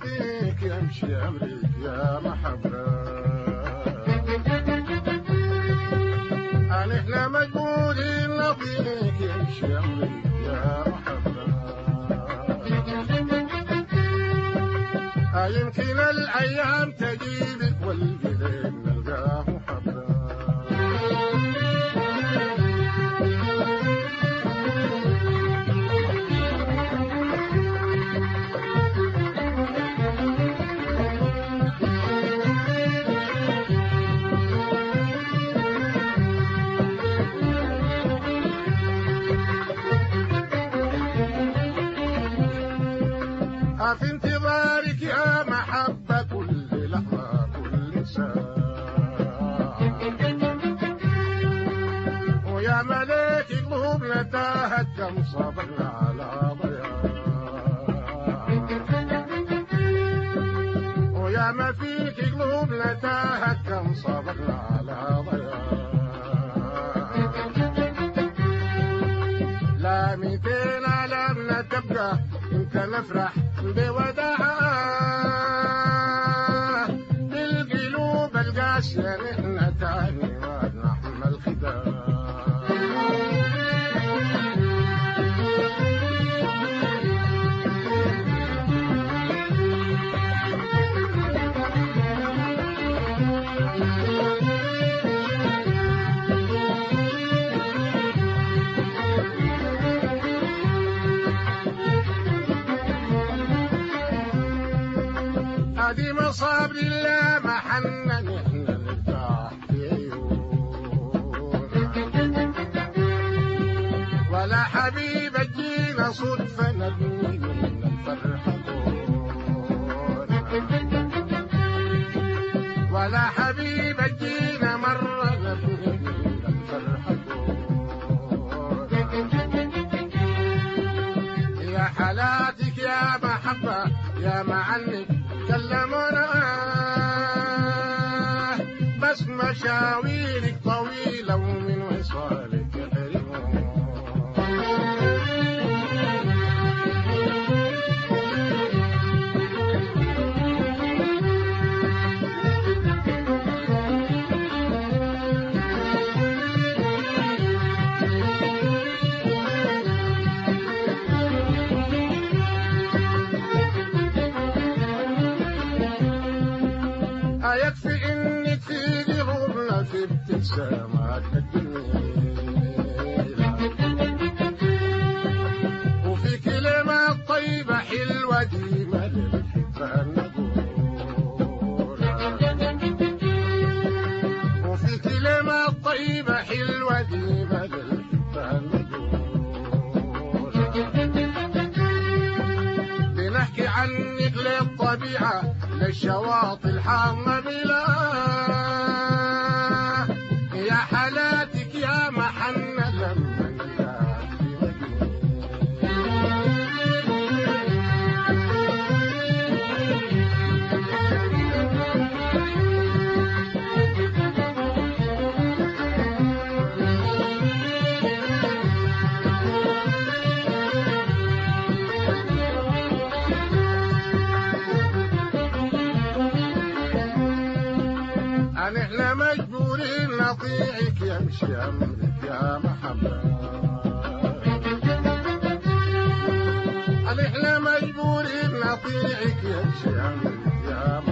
نعطيك يمشي أمرك يا محبة. احنا مجبورين نعطيك يمشي أمرك يا محبة. يمكن الأيام تجيبك والبلاد نلقاه محبة. في انتظارك يا محبة كل لحظة كل ساعة، ويا ملاك قلوبنا تاهت كم صبرنا على ضياع، ويا ما فيك قلوبنا تاهت كم صبرنا على ضياع. لا 200 عالمنا تبقى انت نفرح بوداعه، بالقلوب القاسية نحن تاني ما نحمل خداع. هذه مصاب لله ما حنا نحن نرتاح في عيوننا، ولا حبيب تجينا صدفة نبني من الفرحة دورنا، ولا حبيب تجينا مرة نبني من الفرحة دورنا. يا حالاتك يا محبة يا معنك كلمونا، بس مشاويرك طويلة ومن وصالك يحرمون. يكفي انك في قلوبنا في ابتسامات الدنيا، وفي كلمات طيبة حلوة ديما للحبان نقولها، وفي كلمات طيبة حلوة ديما للحبان نقولها. بنحكي عنك للطبيعة للشواطئ الحامة بلا، يا حالاتك يا محنة لما نلاقي احنا مجبورين نطيعك يمشي أمرك يا محبة. احنا مجبورين نطيعك يمشي أمرك يا محبة.